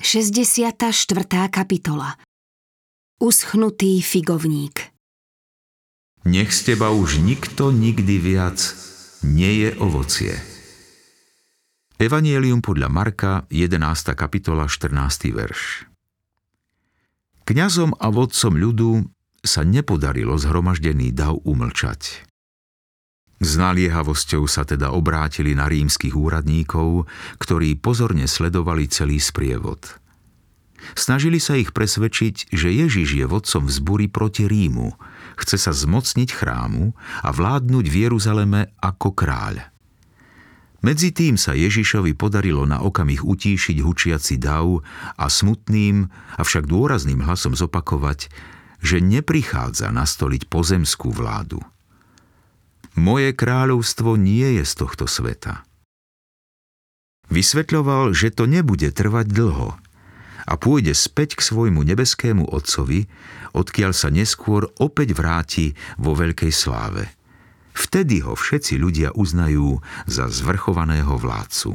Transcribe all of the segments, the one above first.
64. kapitola. Uschnutý figovník. Nech z teba už nikto nikdy viac nie je ovocie. Evangelium podľa Marka, 11. kapitola, 14. verš. Kňazom a vodcom ľudu sa nepodarilo zhromaždený dav umlčať. S naliehavosťou sa teda obrátili na rímskych úradníkov, ktorí pozorne sledovali celý sprievod. Snažili sa ich presvedčiť, že Ježiš je vodcom vzbury proti Rímu, chce sa zmocniť chrámu a vládnuť v Jeruzaleme ako kráľ. Medzi tým sa Ježišovi podarilo na okamih utíšiť hučiaci dav a smutným, avšak dôrazným hlasom zopakovať, že neprichádza nastoliť pozemskú vládu. Moje kráľovstvo nie je z tohto sveta. Vysvetľoval, že to nebude trvať dlho a pôjde späť k svojmu nebeskému Otcovi, odkiaľ sa neskôr opäť vráti vo veľkej sláve. Vtedy ho všetci ľudia uznajú za zvrchovaného vládcu.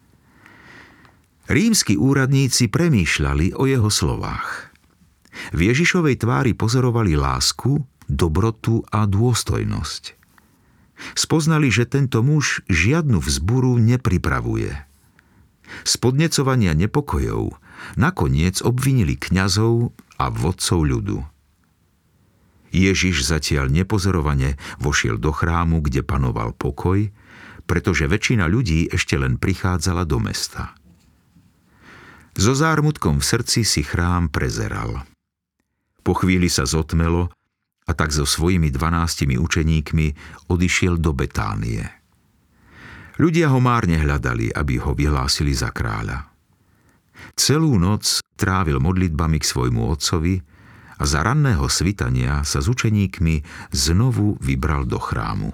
Rímski úradníci premýšľali o jeho slovách. V Ježišovej tvári pozorovali lásku, dobrotu a dôstojnosť. Spoznali, že tento muž žiadnu vzburu nepripravuje. Z podnecovania nepokojov nakoniec obvinili kňazov a vodcov ľudu. Ježiš zatiaľ nepozorovane vošiel do chrámu, kde panoval pokoj, pretože väčšina ľudí ešte len prichádzala do mesta. So zármutkom v srdci si chrám prezeral. Po chvíli sa zotmelo a tak so svojimi 12 učeníkmi odišiel do Betánie. Ľudia ho márne hľadali, aby ho vyhlásili za kráľa. Celú noc trávil modlitbami k svojmu otcovi a za ranného svitania sa s učeníkmi znovu vybral do chrámu.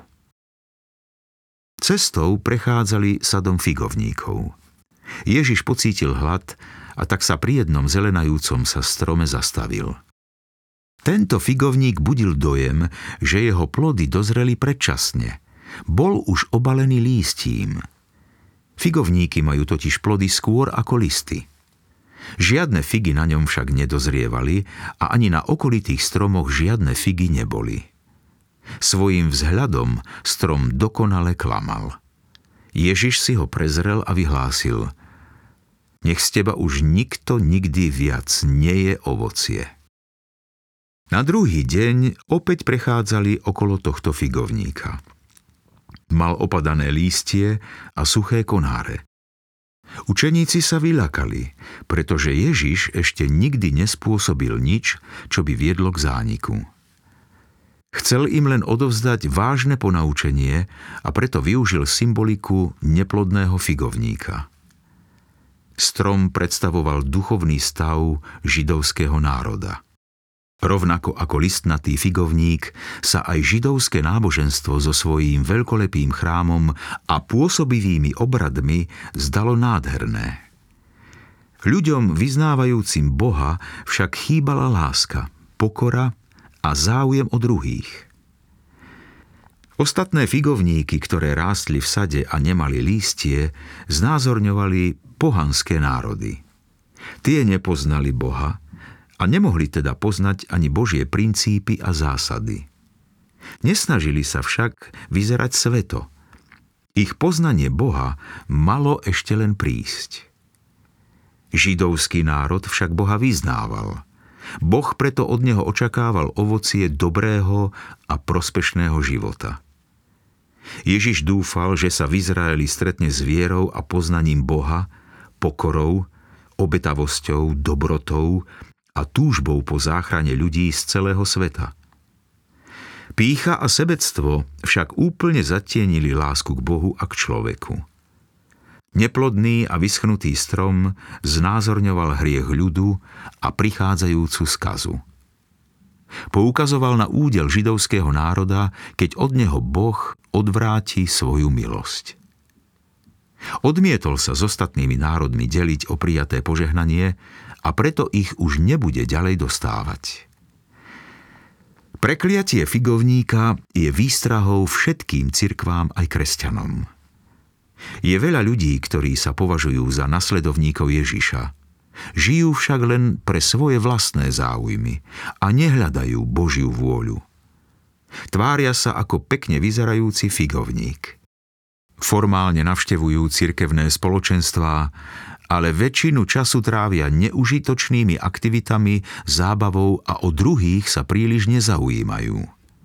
Cestou prechádzali sadom figovníkov. Ježiš pocítil hlad a tak sa pri jednom zelenajúcom sa strome zastavil. Tento figovník budil dojem, že jeho plody dozreli predčasne. Bol už obalený lístím. Figovníky majú totiž plody skôr ako listy. Žiadne figy na ňom však nedozrievali a ani na okolitých stromoch žiadne figy neboli. Svojím vzhľadom strom dokonale klamal. Ježiš si ho prezrel a vyhlásil: Nech z teba už nikto nikdy viac nie je ovocie. Na druhý deň opäť prechádzali okolo tohto figovníka. Mal opadané lístie a suché konáre. Učeníci sa vyľakali, pretože Ježiš ešte nikdy nespôsobil nič, čo by viedlo k zániku. Chcel im len odovzdať vážne ponaučenie a preto využil symboliku neplodného figovníka. Strom predstavoval duchovný stav židovského národa. Rovnako ako listnatý figovník sa aj židovské náboženstvo so svojím veľkolepým chrámom a pôsobivými obradmi zdalo nádherné. Ľuďom vyznávajúcim Boha však chýbala láska, pokora a záujem o druhých. Ostatné figovníky, ktoré rástli v sade a nemali lístie, znázorňovali pohanské národy. Tie nepoznali Boha a nemohli teda poznať ani Božie princípy a zásady. Nesnažili sa však vyzerať sveto. Ich poznanie Boha malo ešte len prísť. Židovský národ však Boha vyznával. Boh preto od neho očakával ovocie dobrého a prospešného života. Ježiš dúfal, že sa v Izraeli stretne s vierou a poznaním Boha, pokorou, obetavosťou, dobrotou a túžbou po záchrane ľudí z celého sveta. Pýcha a sebectvo však úplne zatienili lásku k Bohu a k človeku. Neplodný a vyschnutý strom znázorňoval hriech ľudu a prichádzajúcu skazu. Poukazoval na údel židovského národa, keď od neho Boh odvráti svoju milosť. Odmietol sa s ostatnými národmi deliť o prijaté požehnanie a preto ich už nebude ďalej dostávať. Prekliatie figovníka je výstrahou všetkým cirkvám aj kresťanom. Je veľa ľudí, ktorí sa považujú za nasledovníkov Ježiša. Žijú však len pre svoje vlastné záujmy a nehľadajú Božiu vôľu. Tvária sa ako pekne vyzerajúci figovník. Formálne navštevujú cirkevné spoločenstvá, ale väčšinu času trávia neužitočnými aktivitami, zábavou a o druhých sa príliš nezaujímajú.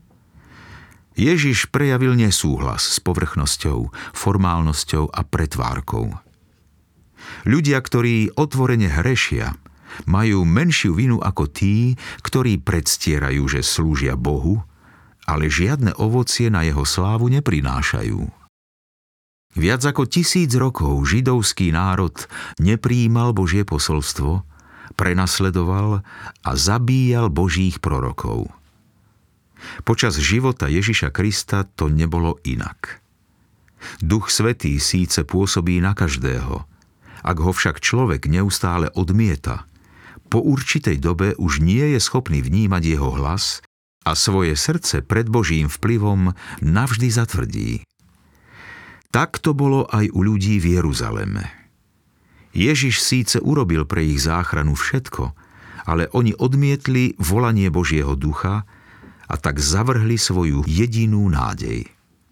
Ježiš prejavil nesúhlas s povrchnosťou, formálnosťou a pretvárkou. Ľudia, ktorí otvorene hrešia, majú menšiu vinu ako tí, ktorí predstierajú, že slúžia Bohu, ale žiadne ovocie na jeho slávu neprinášajú. Viac ako 1000 rokov židovský národ neprijímal Božie posolstvo, prenasledoval a zabíjal Božích prorokov. Počas života Ježiša Krista to nebolo inak. Duch Svätý síce pôsobí na každého, ak ho však človek neustále odmieta, po určitej dobe už nie je schopný vnímať jeho hlas a svoje srdce pred Božím vplyvom navždy zatvrdí. Tak to bolo aj u ľudí v Jeruzaleme. Ježiš síce urobil pre ich záchranu všetko, ale oni odmietli volanie Božieho ducha a tak zavrhli svoju jedinú nádej.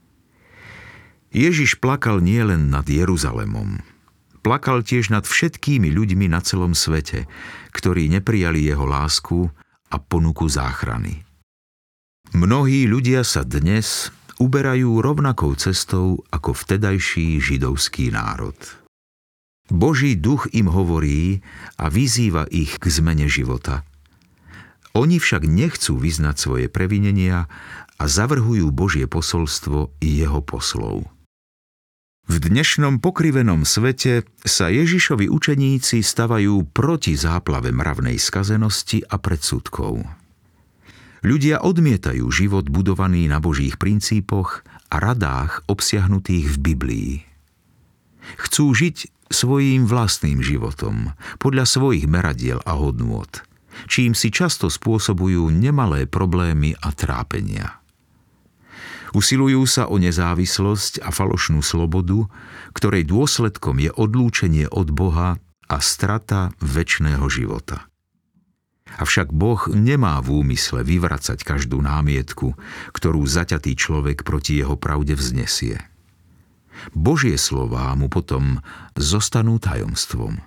Ježiš plakal nielen nad Jeruzalemom. Plakal tiež nad všetkými ľuďmi na celom svete, ktorí neprijali jeho lásku a ponuku záchrany. Mnohí ľudia sa dnes uberajú rovnakou cestou ako vtedajší židovský národ. Boží duch im hovorí a vyzýva ich k zmene života. Oni však nechcú vyznať svoje previnenia a zavrhujú Božie posolstvo i jeho poslov. V dnešnom pokrivenom svete sa Ježišovi učeníci stavajú proti záplave mravnej skazenosti a predsudkov. Ľudia odmietajú život budovaný na Božích princípoch a radách obsiahnutých v Biblii. Chcú žiť svojím vlastným životom, podľa svojich meradiel a hodnôt, čím si často spôsobujú nemalé problémy a trápenia. Usilujú sa o nezávislosť a falošnú slobodu, ktorej dôsledkom je odlúčenie od Boha a strata večného života. Avšak Boh nemá v úmysle vyvracať každú námietku, ktorú zaťatý človek proti jeho pravde vznesie. Božie slová mu potom zostanú tajomstvom.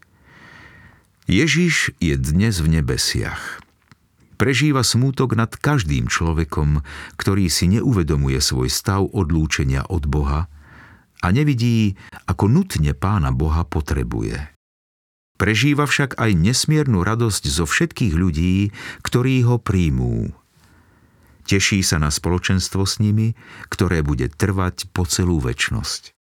Ježiš je dnes v nebesiach. Prežíva smútok nad každým človekom, ktorý si neuvedomuje svoj stav odlúčenia od Boha a nevidí, ako nutne Pána Boha potrebuje. Prežíva však aj nesmiernu radosť zo všetkých ľudí, ktorí ho príjmú. Teší sa na spoločenstvo s nimi, ktoré bude trvať po celú večnosť.